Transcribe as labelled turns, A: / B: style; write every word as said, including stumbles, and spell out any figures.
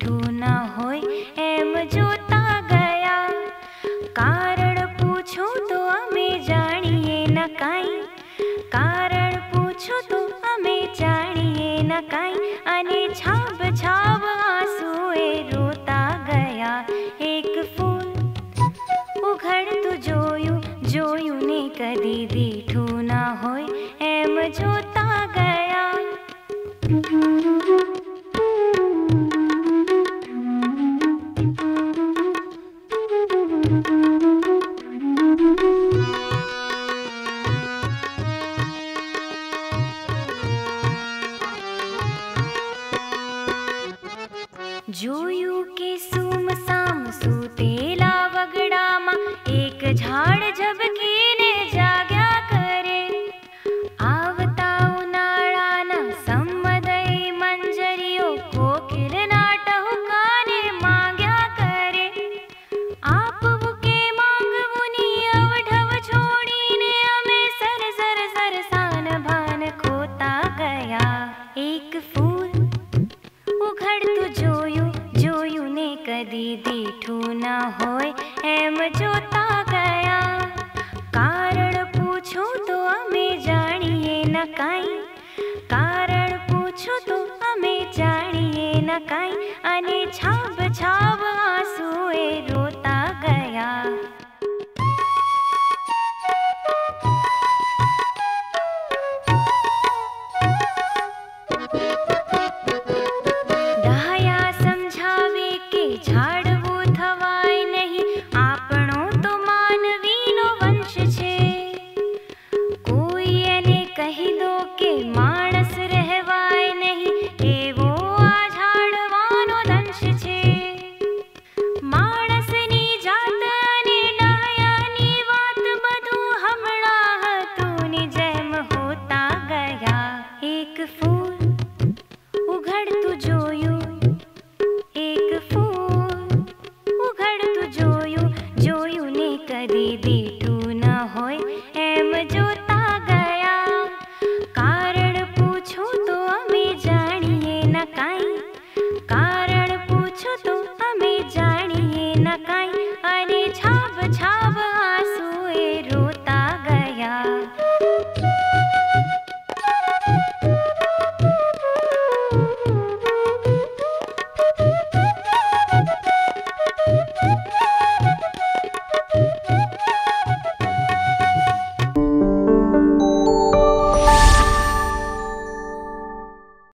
A: દીઠું ન હોય એમ જોતા ગયા. કારણ પૂછો તો અમે જાણીએ ન કાંઈ, કારણ પૂછો તો અમે જાણીએ ન કાંઈ. અને છાબ છાબ આંસુએ રોતા ગયા. એક ફૂલ ઉઘડતું જોયું, જોયું ને કદી દીઠું ન હોય એમ જોતા ગયા. જોયું કે સુમસામ સૂતેલા વગડામાં એક ઝાડ ઝબકીને જાગ્યા કરે. આવતા ઉનાળાના સંમદય મંજરીઓ કોકિલના ટહુકાને માંગ્યા કરે. આપવું કે માંગવું ની અવઢવ છોડીને અમે સર સર સરસાન ભાન ખોતા ગયા. એક ફૂલ ઉઘડતું જોયું, જોયું ને કદી દીઠું ન હોય એમ જોતા ગયા. કારણ પૂછો તો અમે જાણીએ ન કાંઈ, કારણ પૂછો તો અમે જાણીએ ન કાંઈ. અને છા